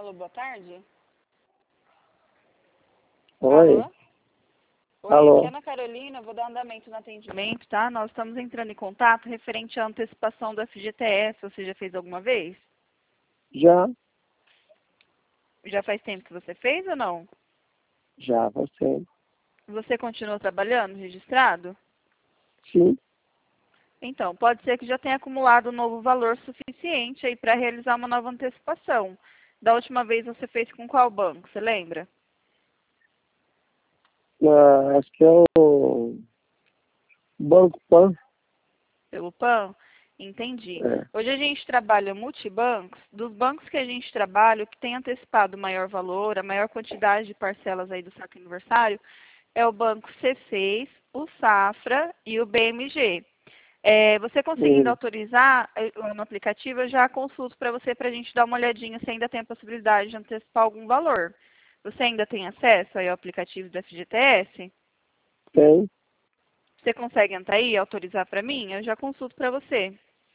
Alô, boa tarde. Oi. Alô? Oi, Alô. aqui é Ana Carolina, vou dar andamento no atendimento, tá? Nós estamos entrando em contato referente à antecipação do FGTS. Você já fez alguma vez? Já, Já faz tempo que você fez ou não? já, você. Você continua trabalhando, registrado? Sim, Então, pode ser que já tenha acumulado um novo valor suficiente aí para realizar uma nova antecipação. Da última vez você fez com qual banco, você lembra? acho que é o Banco Pan. Pelo PAN? Entendi. É. Hoje a gente trabalha multibancos. Dos bancos que a gente trabalha, o que tem antecipado o maior valor, a maior quantidade de parcelas aí do saque aniversário, é o banco C6, o Safra e o BMG. Você conseguindo Hum. autorizar no aplicativo, eu já consulto para você para a gente dar uma olhadinha se ainda tem a possibilidade de antecipar algum valor. Você ainda tem acesso aí ao aplicativo do FGTS? Tem. Você consegue entrar aí e autorizar para mim? Eu já consulto para você.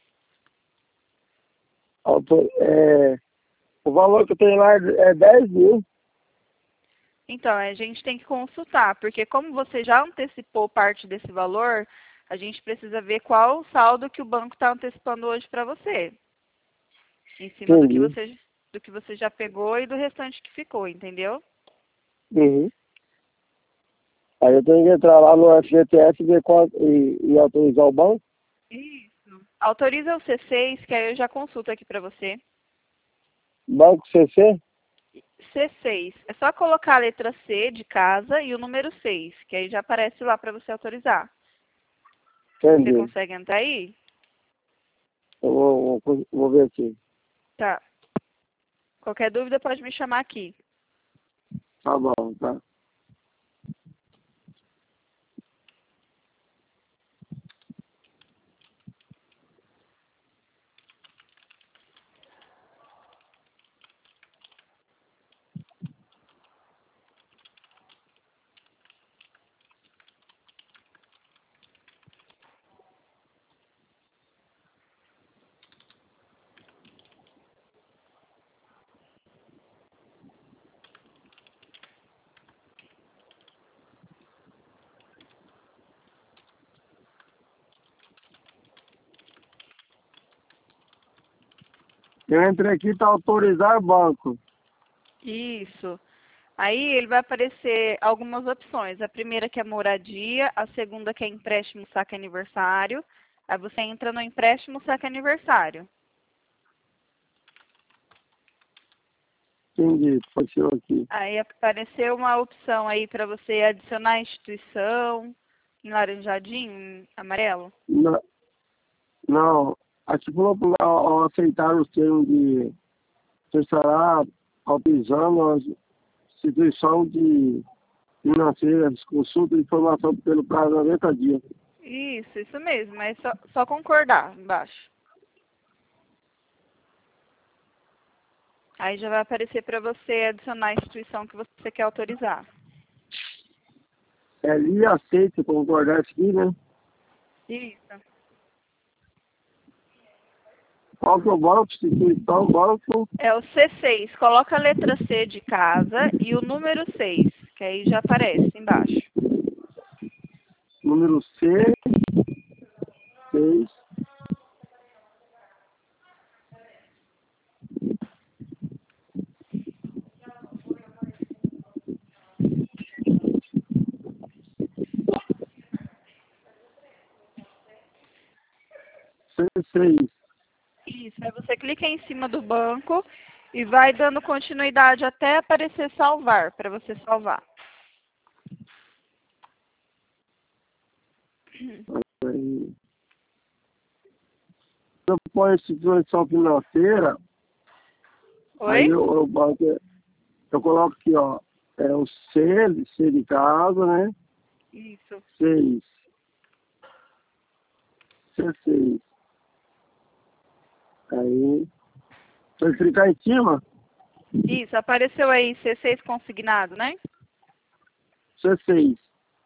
O valor que eu tenho lá é 10 mil. Então, a gente tem que consultar, porque como você já antecipou parte desse valor, a gente precisa ver qual o saldo que o banco está antecipando hoje para você, em cima Entendi. do que você já pegou e do restante que ficou, entendeu? Uhum. Aí eu tenho que entrar lá no FGTS e ver e autorizar o banco. Isso. Autoriza o C6, que aí eu já consulto aqui para você. Banco CC? C6. É só colocar a letra C de casa e o número 6, que aí já aparece lá para você autorizar. Você Entendi. consegue entrar aí? Eu vou ver aqui. Tá. Qualquer dúvida pode me chamar aqui. Tá bom, tá. Eu entrei aqui para autorizar o banco. Isso. Aí ele vai aparecer algumas opções. A primeira que é moradia, a segunda que é empréstimo saque aniversário. Aí você entra no empréstimo saque aniversário. Entendi, apareceu aqui. Aí apareceu uma opção aí para você adicionar a instituição em laranjadinho, em amarelo. Não, não. Aqui falou para aceitar os termos de você estará autorizando a instituição de financeira, consulta de informação pelo prazo de 90 dias. Isso mesmo. É só concordar embaixo. Aí já vai aparecer para você adicionar a instituição que você quer autorizar. É ali aceita concordar isso aqui, né? Isso. Qual que é o banco, instituição, banco, É o C6. Coloca a letra C de casa e o número 6, que aí já aparece embaixo. número C, 6, C6. Isso. Aí você clica em cima do banco e vai dando continuidade até aparecer salvar, para você salvar. Aí, eu ponho instituição financeira, aí Oi? o banco, eu coloco aqui, ó, é o C de casa, né? Isso. 6, C6. Aí, se eu clicar em cima, Isso. Apareceu aí C6 consignado, né? C6.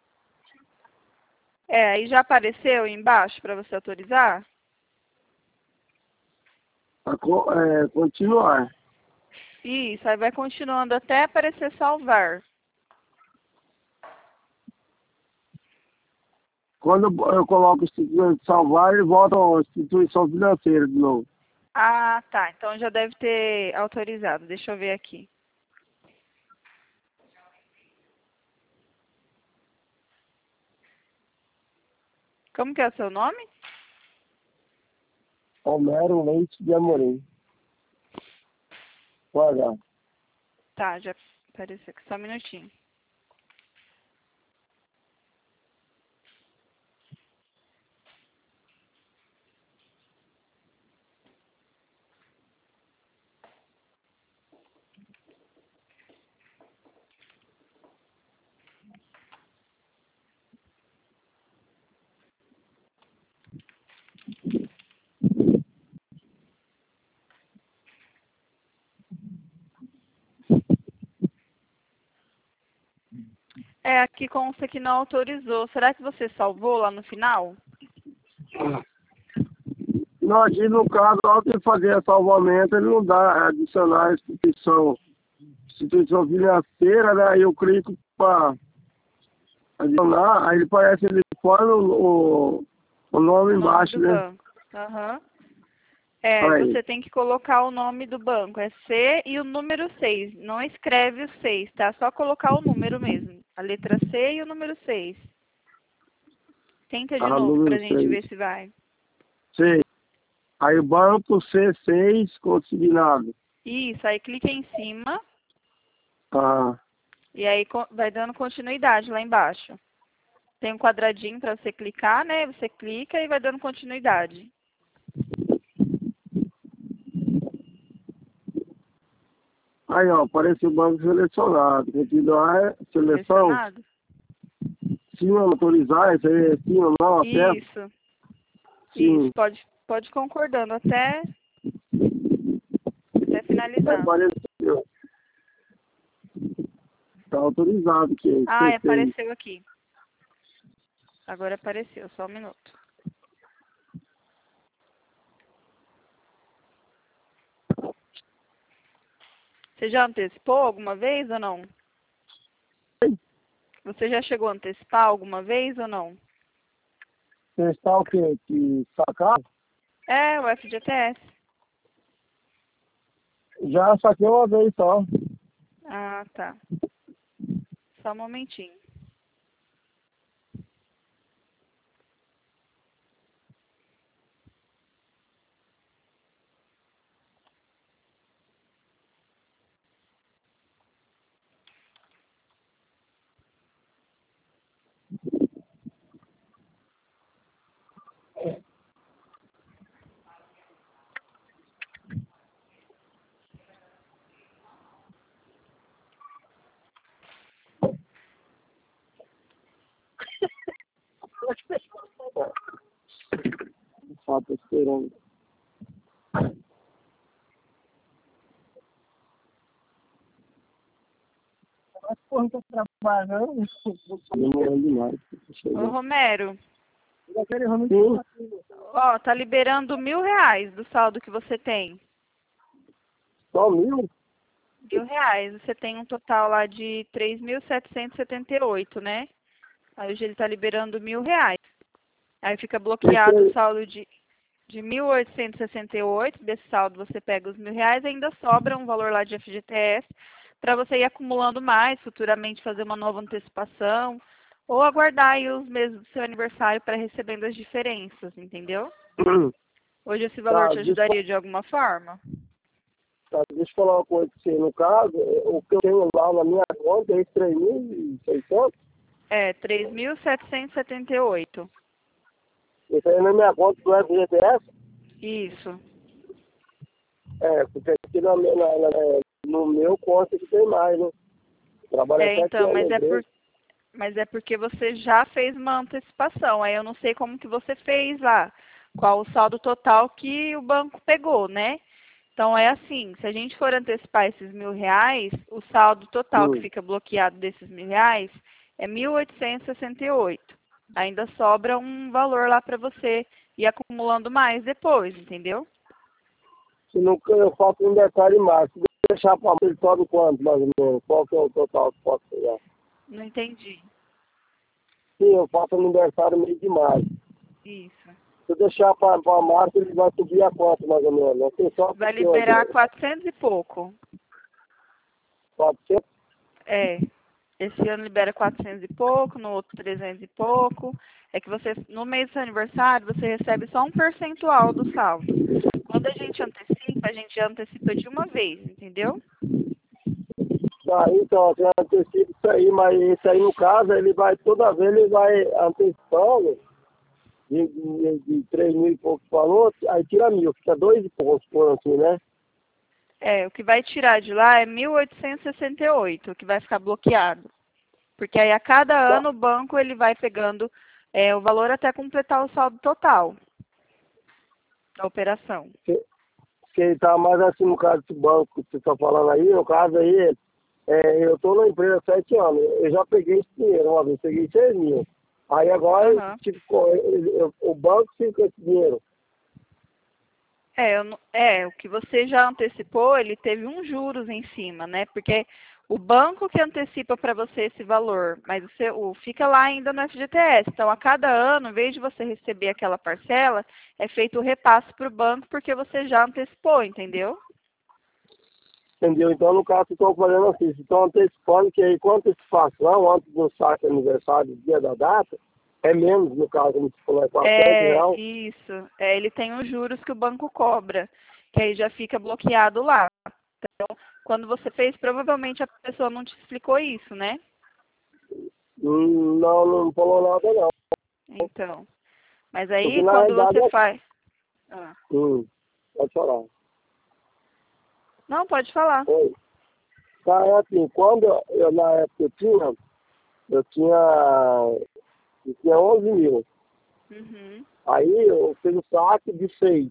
Aí já apareceu embaixo para você autorizar? Continuar. Isso, aí vai continuando até aparecer salvar. Quando eu coloco instituição de salvar, ele volta à instituição financeira de novo. Ah, tá. Então já deve ter autorizado. Deixa eu ver aqui. Como que é o seu nome? Homero Leite de Amorim. Olha, Tá, já apareceu aqui. Só um minutinho. É, aqui consta que não autorizou. Será que você salvou lá no final? não, aqui no caso, ao que fazer salvamento, ele não dá adicionar a instituição financeira, né? Aí eu clico para adicionar, aí ele parece ele fora o nome O nome embaixo, do né? banco. Aham. É, Aí. você tem que colocar o nome do banco. É C e o número 6. Não escreve o 6, tá? Só colocar o número mesmo. A letra C e o número 6. Tenta de novo pra Número gente 6. ver se vai. Sei. Aí o banco C6 consignado. Isso, aí clica em cima Ah, e aí vai dando continuidade lá embaixo. Tem um quadradinho para você clicar, né? Você clica e vai dando continuidade. aí, ó, aparece o banco selecionado. Continuar seleção. Selecionado? Sim, autorizar, isso aí é sim ou não, acesso? Isso, Sim. isso. Pode concordando até Aí finalizar. apareceu. Está autorizado que é Ah, C6. apareceu aqui. Agora apareceu, só um minuto. Você já antecipou alguma vez ou não? Você já chegou a antecipar alguma vez ou não? Testar o quê? Que sacar? É, o FGTS. Já saquei uma vez só. Ah, tá. Só um momentinho. Só tô esperando. Mas porra, tô trabalhando. Demorando demais. Ô, Romero, Sim, ó, tá liberando R$ 1.000 do saldo que você tem. só 1.000? R$ 1.000. Você tem um total lá de 3.778, né? Aí hoje ele tá liberando R$ 1.000. Aí fica bloqueado o saldo de 1.868. Desse saldo você pega os R$ 1.000, ainda sobra um valor lá de FGTS para você ir acumulando mais, futuramente fazer uma nova antecipação ou aguardar aí os meses do seu aniversário para recebendo as diferenças, entendeu? Hoje esse valor Tá, te ajudaria de alguma forma? deixa eu falar uma coisa pra você. No caso, o que eu tenho lá na minha conta é 3.600. É, 3.778. Isso aí na minha conta do FGTS. Isso. Porque aqui no meu conta que tem mais, né? Trabalha 7 Então, anos na empresa. mas é porque você já fez uma antecipação. Aí eu não sei como que você fez lá, qual o saldo total que o banco pegou, né? Então é assim, se a gente for antecipar esses R$ 1.000, o saldo total que fica bloqueado desses R$ 1.000 é 1.868. Ainda sobra um valor lá para você ir acumulando mais depois, entendeu? Se não, eu faço um detalhe mais. Se deixar para ele sobe quanto, mais ou menos? Qual que é o total que posso pegar? Não entendi. Sim, eu faço aniversário meio de maio. Isso. Se eu deixar para março, ele vai subir a quanto, mais ou menos? Não tem só Vai liberar 400 e pouco. 400? É. Esse ano libera 400 e pouco, no outro 300 e pouco. É que você, no mês do seu aniversário, você recebe só um percentual do saldo. Quando a gente antecipa de uma vez, entendeu? Tá, então, você antecipa isso aí, mas esse aí, no caso, ele vai, toda vez ele vai antecipando de 3 mil e pouco falou, aí tira 1.000, fica 2 e poucos por assim, né? É, o que vai tirar de lá é 1.868, que vai ficar bloqueado. Porque aí a cada Tá. ano o banco ele vai pegando o valor até completar o saldo total da operação. Que tá mais assim no caso desse banco que você está falando aí, no caso aí, eu estou na empresa há 7 anos, eu já peguei esse dinheiro uma vez, peguei 6 mil. Aí agora, Uhum. tipo, o banco fica com esse dinheiro. O que você já antecipou, ele teve uns juros em cima, né? Porque o banco que antecipa para você esse valor, mas fica lá ainda no FGTS. Então, a cada ano, em vez de você receber aquela parcela, é feito o repasse para o banco porque você já antecipou, entendeu? Entendeu? Então, no caso, estão fazendo assim, estão antecipando que aí, com antecipação, antes do saque aniversário, dia da data, é menos, no caso, como você falou, é 400 reais. Isso. Ele tem os juros que o banco cobra, que aí já fica bloqueado lá. Então, quando você fez, provavelmente a pessoa não te explicou isso, né? Não, não falou nada, não. Então, mas Porque aí na quando realidade você é... faz... Ah. Pode falar. Não, pode falar. Oi. Tá, é assim, quando na época eu tinha 11 mil. Uhum. Aí eu fiz o saque de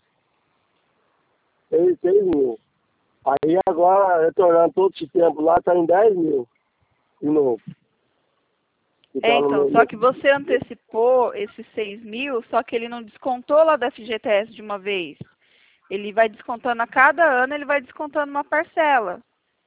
6 mil. Aí agora, retornando todo esse tempo lá, tá em 10 mil de novo. Que tá Então, só que você antecipou esses 6 mil, só que ele não descontou lá da FGTS de uma vez. Ele vai descontando a cada ano, ele vai descontando uma parcela.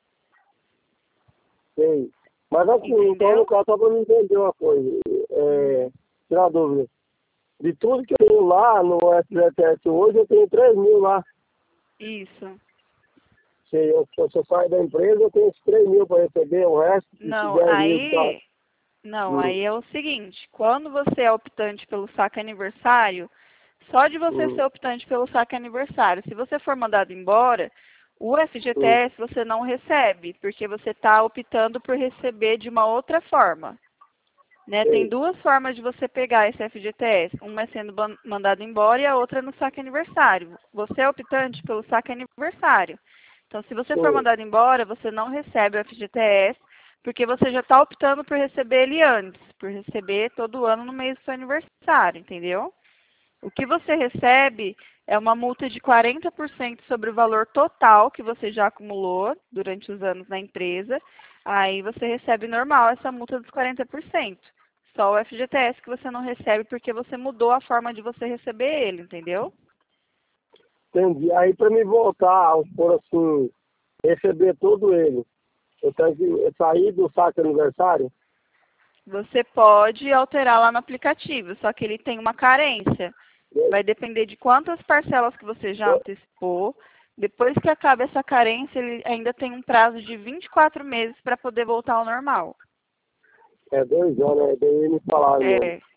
Sei. Mas assim, então no Entendeu? caso, só para me entender uma coisa, tirar uma dúvida. De tudo que eu tenho lá no FGTS hoje, eu tenho 3 mil lá. Isso. Se eu saio da empresa, eu tenho esses 3 mil para receber, o resto, esses Não, 10 mil que tá. aí é o seguinte, quando você é optante pelo saque aniversário, só de você ser optante pelo saque aniversário, se você for mandado embora, o FGTS você não recebe, porque você está optando por receber de uma outra forma. Né? Tem Sei. duas formas de você pegar esse FGTS. Uma é sendo mandado embora e a outra é no saque aniversário. Você é optante pelo saque aniversário. Então, se você for mandado embora, você não recebe o FGTS, porque você já está optando por receber ele antes, por receber todo ano no mês do seu aniversário, entendeu? O que você recebe é uma multa de 40% sobre o valor total que você já acumulou durante os anos na empresa. Aí você recebe normal essa multa dos 40%. Só o FGTS que você não recebe porque você mudou a forma de você receber ele, entendeu? Entendi. Aí para me voltar, vamos por assim, receber todo ele, eu tenho que sair do saque aniversário? Você pode alterar lá no aplicativo, só que ele tem uma carência. Vai depender de quantas parcelas que você já antecipou. Depois que acaba essa carência, ele ainda tem um prazo de 24 meses para poder voltar ao normal. É 2 anos, né? Daí me falaram mesmo. É,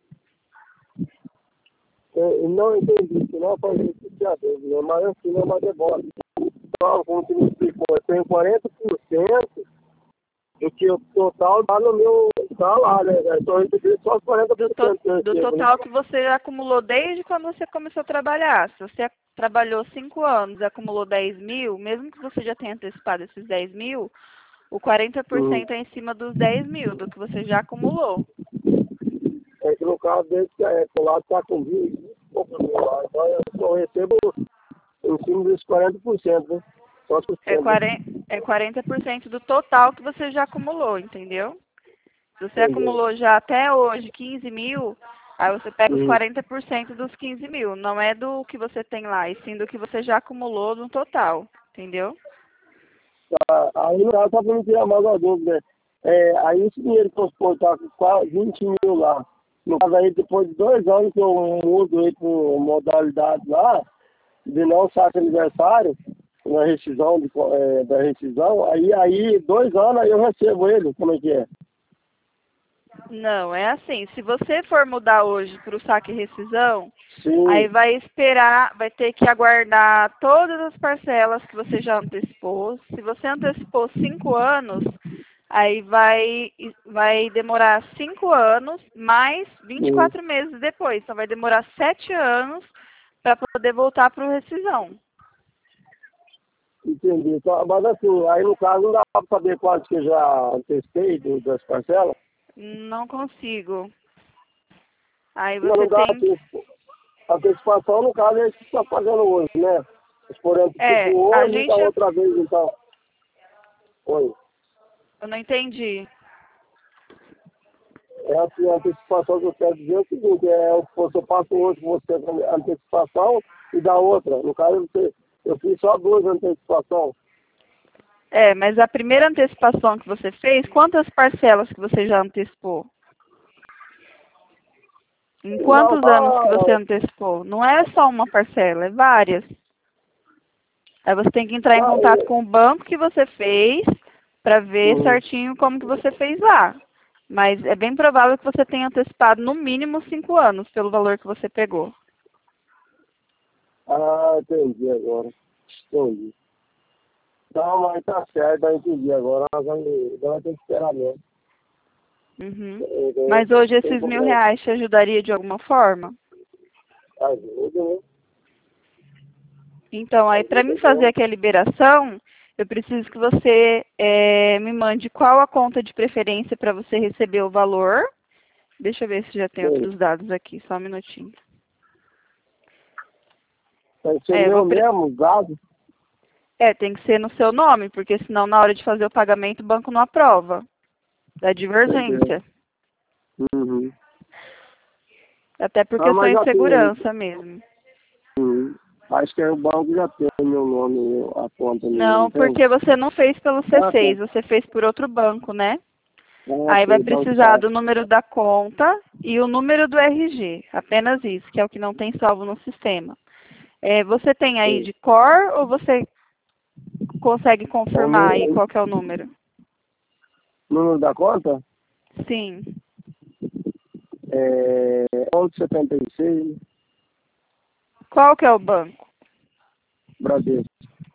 Eu não entendi, senão eu falei isso de dúvida, né? Mas assim, não, mas é bom. Então, como você me explicou, eu tenho 40% do que o total dá no meu salário, né? Então eu recebi só 40% que eu do recebo, né? total que você acumulou desde quando você começou a trabalhar. Se você trabalhou 5 anos e acumulou 10 mil, mesmo que você já tenha antecipado esses 10 mil, o 40% é em cima dos 10 mil, do que você já acumulou. É que no caso desse, o lado está com 20 e poucos mil lá. Então eu só recebo em cima dos 40%, né? Só por cento. É 40% do total que você já acumulou, entendeu? Se você Entendeu? acumulou já até hoje 15 mil, Aí você pega os Sim. 40% dos 15 mil. Não é do que você tem lá, e sim do que você já acumulou no total. Entendeu? Aí, no caso, só para não tirar mais uma dúvida, aí esse dinheiro que eu vou tá com quase 20 mil lá. No caso aí, depois de 2 anos que eu mudo aí por modalidade lá, de não saque aniversário, na rescisão, da rescisão, aí 2 anos aí eu recebo ele, como é que é? Não, é assim. Se você for mudar hoje para o saque e rescisão, aí Sim, vai esperar, vai ter que aguardar todas as parcelas que você já antecipou. Se você antecipou 5 anos, aí vai demorar 5 anos mais vinte e sim, quatro meses depois. Então vai demorar 7 anos para poder voltar para o rescisão. entendi. Então, mas assim, aí no caso não dá para saber quanto que eu já antecipei das parcelas? Não consigo. Aí Não, você não dá, tem que. assim, antecipação no caso é isso que você está fazendo hoje, né? Se for antecipo A hoje, então gente. outra vez, então. Oi. Eu não entendi. É assim, a antecipação que eu quero dizer é o seguinte, eu passo hoje com você a antecipação e da outra. No caso, eu fiz só 2 antecipações. Mas a primeira antecipação que você fez, quantas parcelas que você já antecipou? Em Não, quantos anos que você tá. antecipou? Não é só uma parcela, é várias. Aí você tem que entrar em Não, contato com o banco que você fez para ver uhum. certinho como que você fez lá. Mas é bem provável que você tenha antecipado no mínimo 5 anos pelo valor que você pegou. Entendi agora. Entendi. Não, mas tá certo, eu entendi agora. Nós vamos ter que esperar mesmo. Uhum. É, Mas hoje tem esses mil problema. reais te ajudaria de alguma forma? Ajuda, né? Então, aí para Ajuda mim fazer mesmo. aqui a liberação, eu preciso que você me mande qual a conta de preferência para você receber o valor. Deixa eu ver se já tem Sim. outros dados aqui, só um minutinho. Vai ser É, eu meu vou mesmo, usado? tem que ser no seu nome, porque senão na hora de fazer o pagamento o banco não aprova. Da Entendeu? divergência. Uhum. Até por Mas questões de já tem. segurança mesmo. Uhum. Acho que o banco já tem meu nome, a conta minha, não Não, tem? porque você não fez pelo Ah, tá. C6, você fez por outro banco, né? Aí vai Sei, banco precisar fácil. do número da conta e o número do RG. Apenas isso, que é o que não tem salvo no sistema. Você tem aí Sei. de cor ou você consegue O confirmar aí qual que é o número? número da conta Sim. é 1176, Qual que é o banco? Bradesco.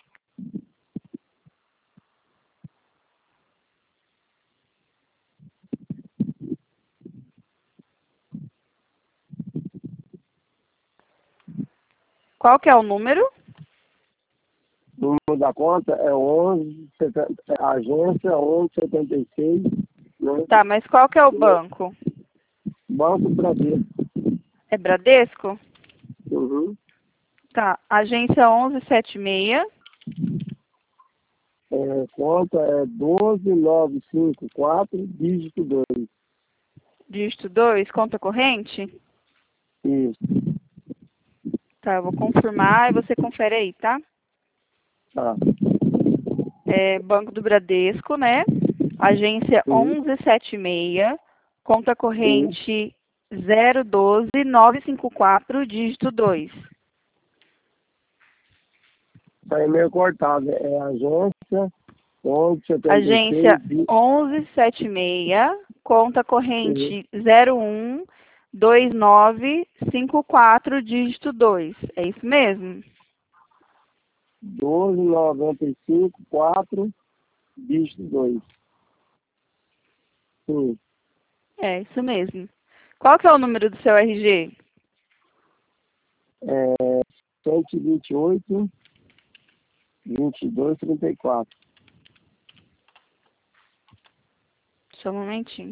Qual que é o número? O número da conta é 11, agência 1176, né? Tá, mas qual que é o banco? Banco Bradesco. É Bradesco? Uhum. Tá, agência 1176. Conta é 12954, dígito 2. Dígito 2, conta corrente? Isso. Tá, eu vou confirmar e você confere aí, tá? Tá. Banco do Bradesco, né? Agência Uhum. 1176, conta Sim. corrente 012954, dígito 2. Isso aí é meio cortado. É agência 1176, Agência 1176, conta uhum. corrente 012954, dígito 2. É isso mesmo? 1295, 4, dígito 2. Sim. É isso mesmo. Qual que é o número do seu RG? É 128, 22, 34. Só um momentinho.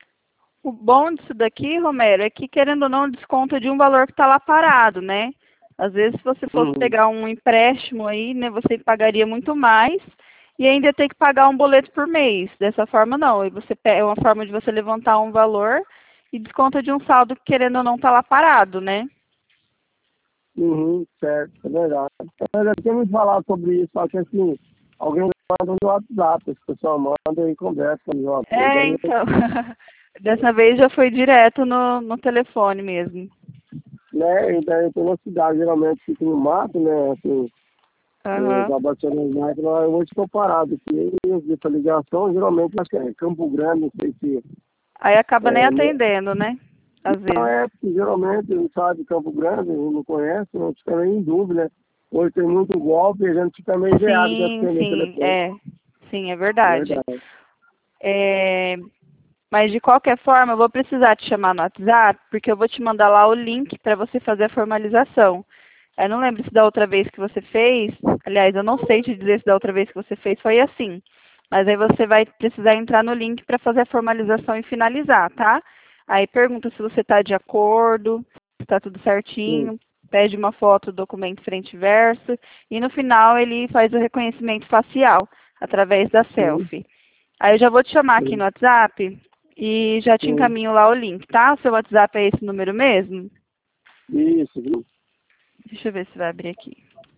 O bom disso daqui, Romero, é que, querendo ou não, desconta de um valor que está lá parado, né? Às vezes, se você fosse Uhum. pegar um empréstimo aí, né, você pagaria muito mais e ainda ia ter que pagar um boleto por mês. Dessa forma, não. E você é uma forma de você levantar um valor e desconta de um saldo que, querendo ou não, está lá parado, né? Uhum, certo, é verdade. Eu já tinha me falado sobre isso, só que assim, alguém manda no WhatsApp, as pessoas mandam e conversam no WhatsApp. É, Daí, então. Dessa vez já foi direto no telefone mesmo. né, e daí eu tô na cidade, geralmente fico no mato, né, assim, eu Aham. trabalho no mato, mas hoje estou parado aqui, e eu vi essa ligação, geralmente acho que é Campo Grande, não sei se Aí acaba nem é, né, atendendo, né? Às não vezes. é, porque geralmente não sabe Campo Grande, não conhece, não fica meio em dúvida, né, hoje tem muito golpe e a gente fica meio veado de Sim, atender o sim, telefone, é. Sim, é verdade. verdade. É, mas de qualquer forma, eu vou precisar te chamar no WhatsApp, porque eu vou te mandar lá o link para você fazer a formalização. Eu não lembro se da outra vez que você fez, aliás, eu não sei te dizer se da outra vez que você fez foi assim. Mas aí você vai precisar entrar no link para fazer a formalização e finalizar, tá? Aí pergunta se você está de acordo, se está tudo Sim, certinho, pede uma foto do documento frente e verso, e no final ele faz o reconhecimento facial através da sim, selfie. Aí eu já vou te chamar aqui no sim, WhatsApp e já te sim. encaminho lá o link, tá? O seu WhatsApp é esse número mesmo? Isso, viu? Deixa eu ver se vai abrir aqui.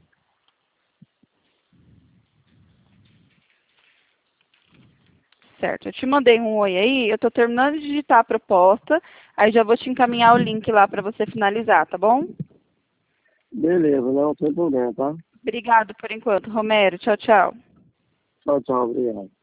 Certo, eu te mandei um oi aí, eu tô terminando de digitar a proposta, aí já vou te encaminhar o link lá para você finalizar, tá bom? Beleza, não tem problema, tá? Obrigado por enquanto, Romero. Tchau, tchau. Tchau, tchau, obrigado.